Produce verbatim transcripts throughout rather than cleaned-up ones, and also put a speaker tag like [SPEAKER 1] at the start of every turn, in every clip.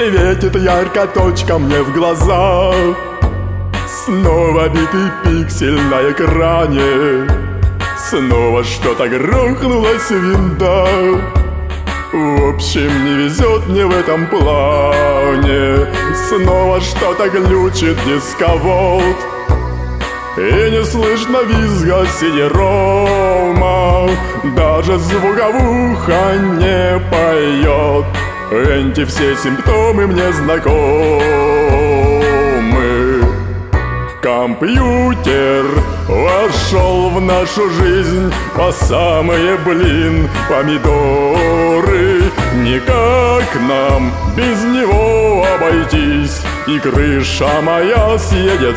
[SPEAKER 1] Светит ярко точка мне в глаза. Снова битый пиксель на экране. Снова что-то грохнулось в винтах. В общем, не везет мне в этом плане. Снова что-то глючит дисковод. И не слышно визга сидерома. Даже звуковуха не поет. Эти все симптомы мне знакомы. Компьютер вошел в нашу жизнь по самые, блин, помидоры. Никак нам без него обойтись, и крыша моя съедет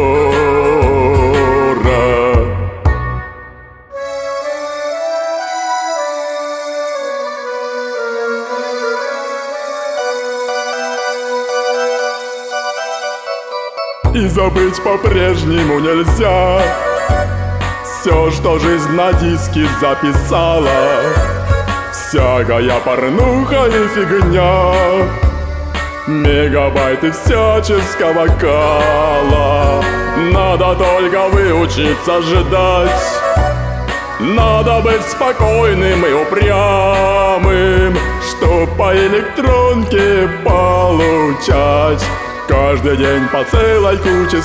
[SPEAKER 1] скоро. И забыть по-прежнему нельзя все, что жизнь на диске записала. Всякая порнуха и фигня, мегабайты всяческого кала. Надо только выучиться ждать. Надо быть спокойным и упрямым, чтоб по электронке получать каждый день по целой куче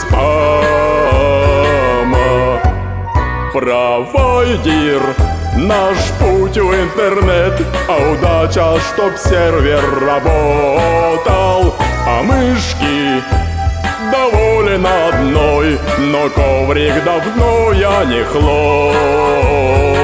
[SPEAKER 1] спама. Провайдер наш путь в интернет, а удача, чтоб сервер работал. А мышки доволен одной, но коврик давно я не хлопал.